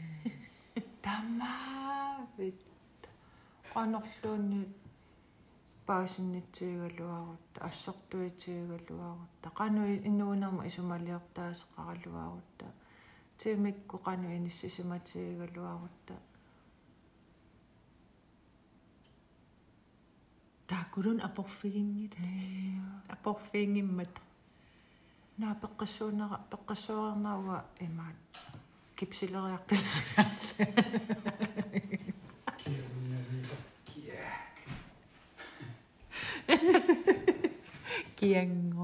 тамаавит qanoqluunniut paasinnitsiigaluarutta ассортуитиигалуарutta qanu innuunerma isumaliortaasеқаралуарutta tiimikku qanu inissisimatiigaluarutta taakulun aporfigingit aporfingimmat naa peqqissuunera peqqissuarnauga imaat kipsileriartala kiango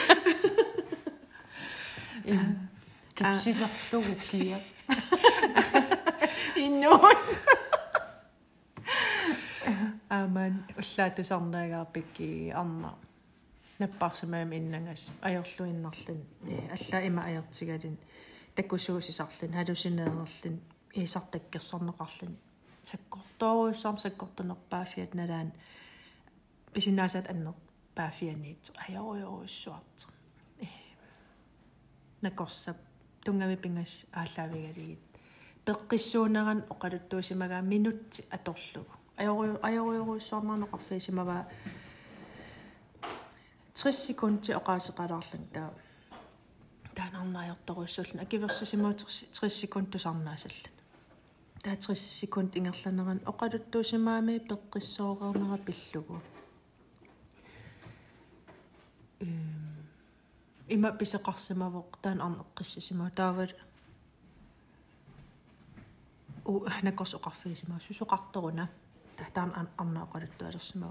kipsilerlugu kia innuun aman ullaatusornaagarpikki arna наппарсимаам иннангас ajorluinnerlun алла има ajortigalin таккусуусисарлун халусинеерлун иисартаккерсорнеқарлун саккорторуйссаарм саккортунерпаафиат налаан писинаасаат аннер паафианиит ajoruyuruissuart э накорсап тунгами пингас ааллаавигалигит пеққиссуунеран оқалуттуусимагаа минутти аторлугу ajoryu ajoruyuruissuarnarneqarfiisimava tres sekundi oqaasiqalaarlun taa таанарнаajortoruissuullu акиверсисимау tres sekundtusarnaasаллун таа tres sekund ингерланеран оқалуттуусимаами пеққиссоорернера пиллугу эм има писеқарсимавоқ таан арнеққиссисимау таавал у накорс оқарфисимау сусоқарторуна таан арна оқалуттуалерсимау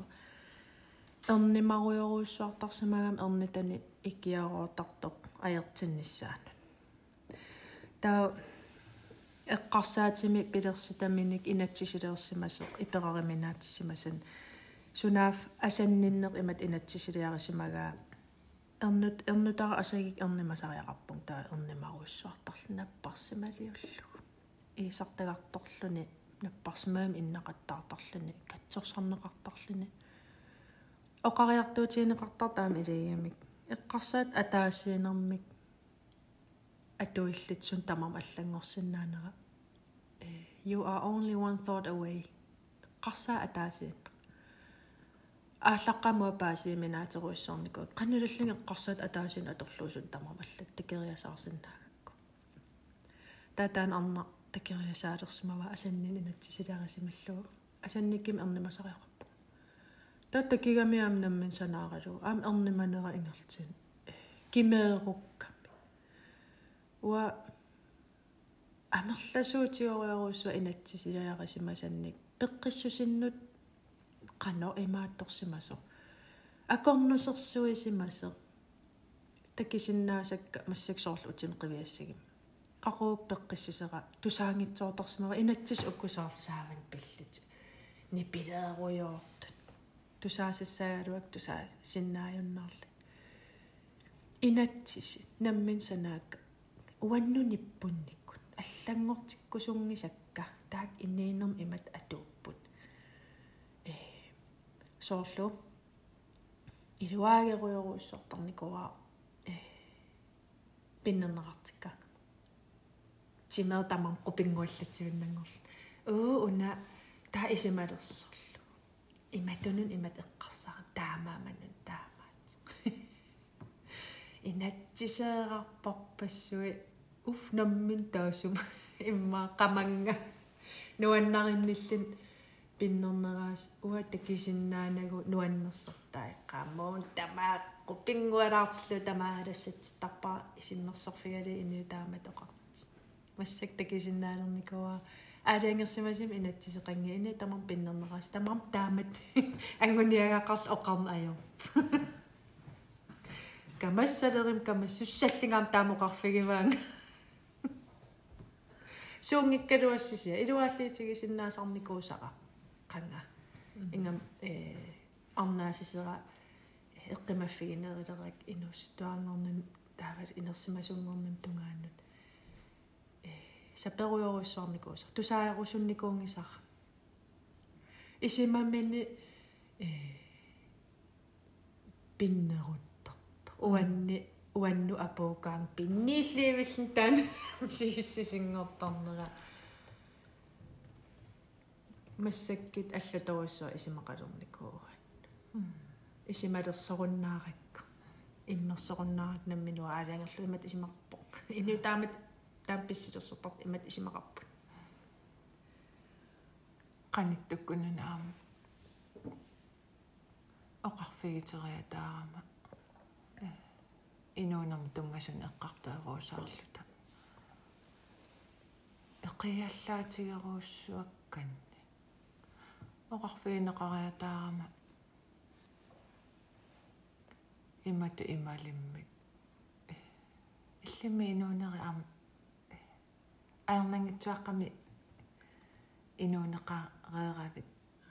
эрнимаруйоруйссуартарсимагам эрнитани иккиаруортартоқ аертиннissaanu таа эққарсаатими пилерситаминик инатсисилерсимасеқ иперариминаатиссимасан сунаaf асанниннеқ имат инатсисилиарисимагаа эрнут эрнутара асагик эрнимасариақарпун таа эрнимаруйссуартарлу наппарсималиуллугу иисартагаарторлуни наппарсимаам иннақаттаартарлуни катсорсарнеқартарлуни оқариартуутиинеқартар таами илиамик эққарсаат атаасиинермик атуиллитсун тамам аллангорсинаанера э you are only one thought away қарсаа атаасиин ааллаққамуа паасииминаатеруиссорникуут қаннулаллуги эққарсаат атаасиин аторлуусун тамамаллак такериасаарсинаагакку татаан арна такериасаалерсимава асаннин инатсисилаарисималлугу асанникким эрнимасариақарпу татта кигамиам наммин санааралу аам эрниманера ингертин кимеерукками уа амерласуутиориоруссуа инатсисилаарисимасанник пеққиссусиннут qano imaattorsimaso akornusерсуисимасо такисиннаасакка массаксоорлу утимеқивиассагим qaquu peqqissisera tusaangitsoortorsimava inatsis ukkusoorsaavan pillit nipileerujoortut tusaasissagaluak tusaa sinnaajunnaarli inatsis nammin sanaakka uannunippunnikkut allangortikkusungisakka taak inniinerm imat atuupput э соорлу илуаагеруйоруссортарникуа э пиннернеқартикка тимер тамам qupinguallatiunnangorlu уу уна таа исималерсорлу иматунун имат эққарсара таамааманун таамаат инатсисеэрарпорпассуи уф наммин таасум имма qamanga нуаннаринниллин пиннернераас уа такисиннаанагу нуаннерсортаа qaammoon тамаа qupingualaartillu тамаалассат тарпаа исиммерсорфигали инуутаамат оқарт массак такисиннаалерникуа аалиангерсимасим инатсисеқанги ини тамар пиннернераас тамар таамат ангуниагақарл оқарна аёр камассалерим камассуссаллингаам таамоқарфигиваанга суунгиккалуассисия илуааллиитигисиннаасарникуусара qanga ингам э арнаасисера эққимаффигинерилерак инуссуттуарнернан таавал инерсимасунгорнам тунгааннут э саперуйоруссуарникуусар тусааерусунникуунгисар исимаммини э пиннерутторто уанни уанну апуукаан пиннииллиивиллин таан сигиссисингортарнера массаккит аллаторуссуа исимақалерникууан исималерсоруннааракку иммерсоруннаарак намминуа аалаангерлу имат исимақарпо инну таамат таамписсилерсортарт имат исимақарпут qanittуккунун аама оқарфигитериатаарама инуунерм тунгасун эққартааруусаарлута эқиаллаатигеруussуакканни оқарфигинеқариатаарама иммату ималиммик иллими инуунери аама аернангитсуаққами инуунеқарееравит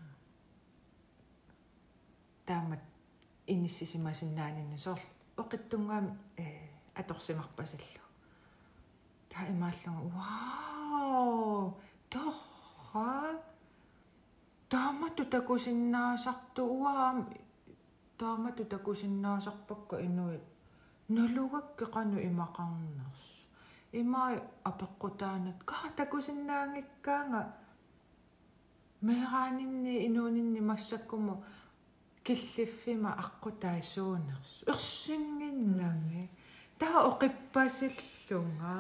таамат иниссисимасиннаанинну сорл оқиттунгаами э аторсимарпасаллу таа имааллуга вау торра таамату такусиннаасарту уаам таамату такусиннаасарпакка инуит налугакке qaну имақарнерс имаа апеққутаанат каа такусиннаангиккаанга мераанинни инуунинни массаккуму киллиффима аққутаасуунерс ерсингиннами таа оқиппасиллунга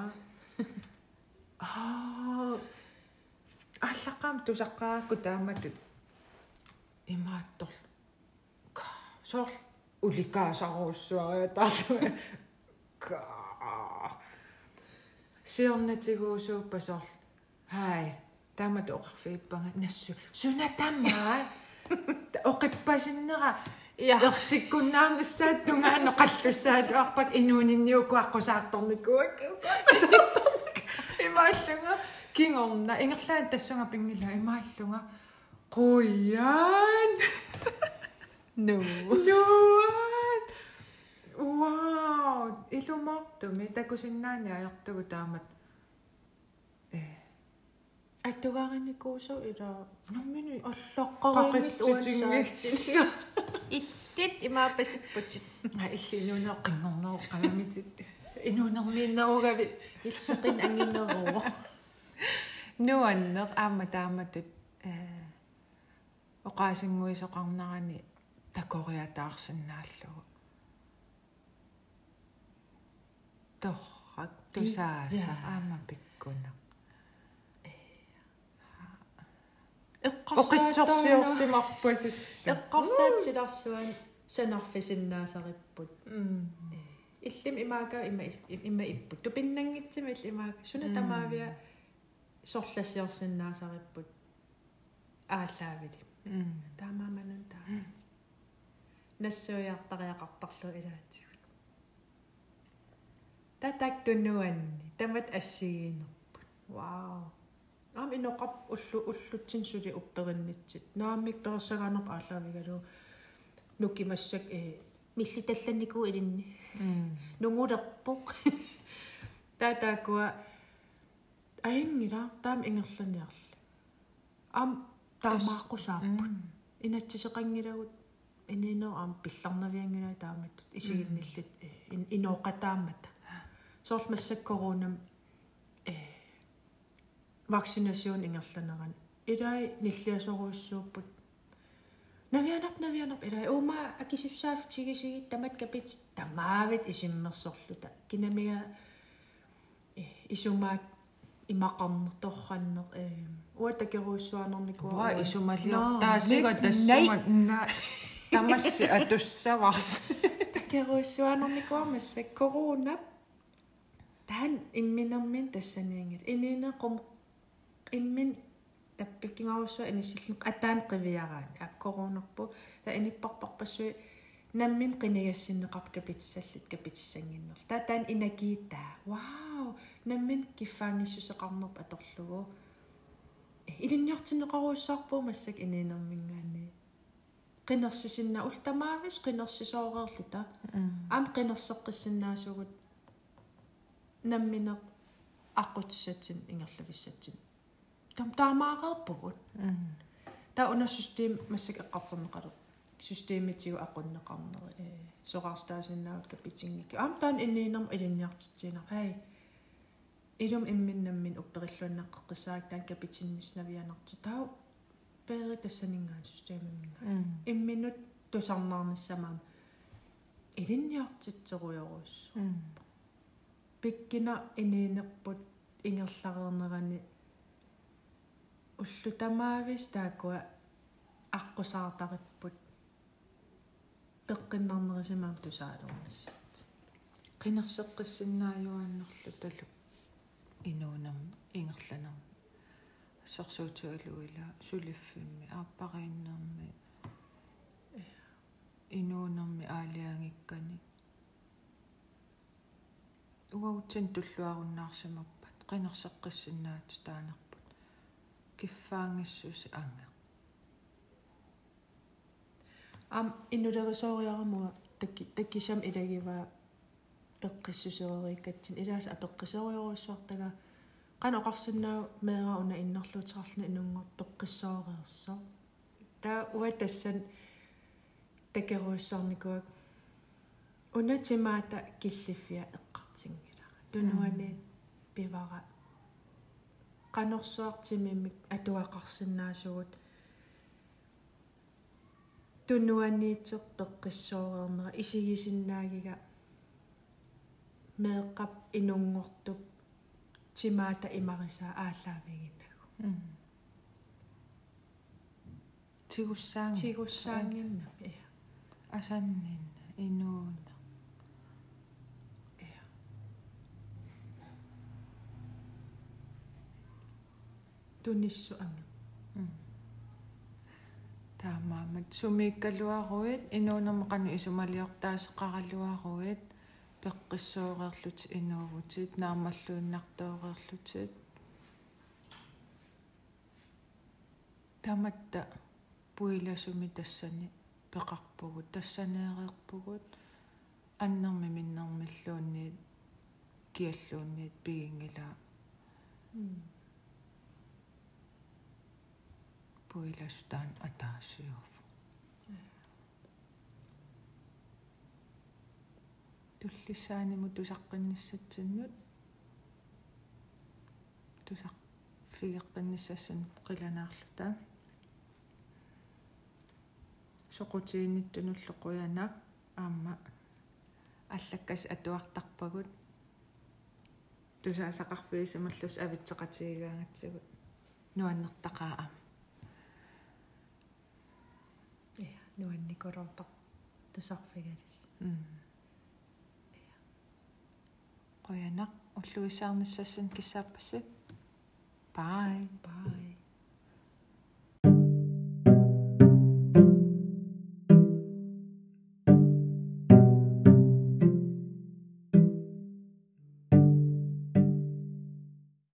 аа аллаққаам тусаққаракку тааматут имаатторл сорл уликаасаруussуариа таалу ка сиорнатигуусууппа сорл хай таамат оқарфииппага нассу сунатамаа оқиппасиннера ерсиккуннаангассаат тунгаано қаллуссаалуарпак инуунинниукуаққусаарторникуак имааллунга кингорна ингерлаан тассунга пингила имааллунга қуяан no no wow илумортуми такусиннаани аёртугу таамат э аттугаариникуусу ила номмини аллоққарингил иллит имаапасиппутит а иллинуунеэ қингорнеру qalamитит инуунермииннеругави иллеқин ангиннеруу нуаннеқ аама тааматут э оқаасингуисоқарнарани такориатаарсинааллугу торрак тусааса аама пиккуна эққарсаатсиорсимарпасит эққарсаатсиларсуан санарфисиннаасариппут иллим имаага има има иппут тупиннангитсима илл имаага суна тамаавиа сорлассиорсиннаасариппут ааллаавили таамааманун таа нассуяартариақартарлу илаатигут татак тунуанни тамат ассигиинерпут вау ам иноқап уллу уллутсин сули уппериннитсит нааммик персагаанерп ааллаавигалу нукимассак э миллиталланнику илинни нунгулерпоқ татакуа аингила таам ингерланиарла ам таамааққусааппут инатсисеқангилагут ининер ам пилларнавиангила таамат исигинниллит иноқатаамата соорлмассаккорунам э vaccination ingerlaneran ilai nilliasoruussuupput navianap navianap ilai uma akissussaaf tigisigi tamat kapit tamaavit isimmersorluta kinamiga isumaak imaqarnertorranneq ee uatakeruussuanernikua wa isumaliortaasiga tassuma na tamassi atussavars takeruussuanernikua massa corona tan imminermin tassaniingit inineqom immin tappikkingarussua inissilluq ataan qiviaraan ap coronerpu ta inipparparpassui nammin qinigassinneqap kapitsallit kapitsanginnerl tataan inakiitaa wow nammin kiffaangissuseqarnerp atorlugu ilinniartinneqaruussaarpu massak ininermingaani qinersisinna ultamaavis qinersisooreerluta am qinerseqqissinnaasugut nammineq aqutissatsin ingerlavissatsin tam taamaareerpugut ta una system massak eqqarterneqalu systemitigu aqunneqarneri ee soqarstaasinnaavut kapitsingikki am taan inniinerm ilinniartitsiinar hei ilum imminnammin upperilluannaqqeqqisaak taan kapitsinnisnavianartu tau peeri tassaningaan systeemimminga imminut tusarnaarnissamaam ilinniartitseruyoruus pikkina iniinerput ingerlareernerani уллутамаавис таакуа аққусаартариpput пеққиннарнерисимаам тусаалууннассат qinерсеққиссиннааюаннерлу талу инуунам ингерланам ассорсуутигалуила сулиффимми ааппарииннерми инуунерми аалиангиккани уаутсин туллуаруннаарсимаппат qinерсеққиссиннаат таанерпут киффаангиссуси анга ам иннулерисоориарамуа такки таккисам илагива пеққиссусерериккатсин илаас апеққисериоруссуартага каноқарсиннаа меера уна иннерлуутеқарлна инунгор пеққиссоориерсоо таа уа тассан такеруиссорникуак унатимаата киллиффиа эққартингилара тунуани пивара канорсуартимимик атуақарсинаасугут тунуаниитсеқ пеққиссоорернера исигисиннаагига меэққап инунгортуп тимаата имарисаа ааллаавигиннагу тигуссаанг тигуссаангинна я асаннинна инууна я туниссу анга таамаамат сумииккалуаруит инуунермеқану исумалиортаасеқаралуаруит пеққиссоорерлут инуугутит наамаллууннартоорерлутит таматта пуиласуми тассани пеқарпугут тассанеэреерпугут аннерми миннэрмиллуунниит киаллуунниит пигингилаа пуиластаан атаасиуф туллисааниму тусаққинниссатсиннут тусақ фигеққинниссассан қиланаарлута соқутиинниттунуллоқуянақ аама аллаккас атуартарпагут тусаасақарфиисималлус авитсеқатигаагаатсагут нуаннертақаа я нуанникорортар тусарфигалис qoyanaq ulluissaarnissassen kissaappassat bye bye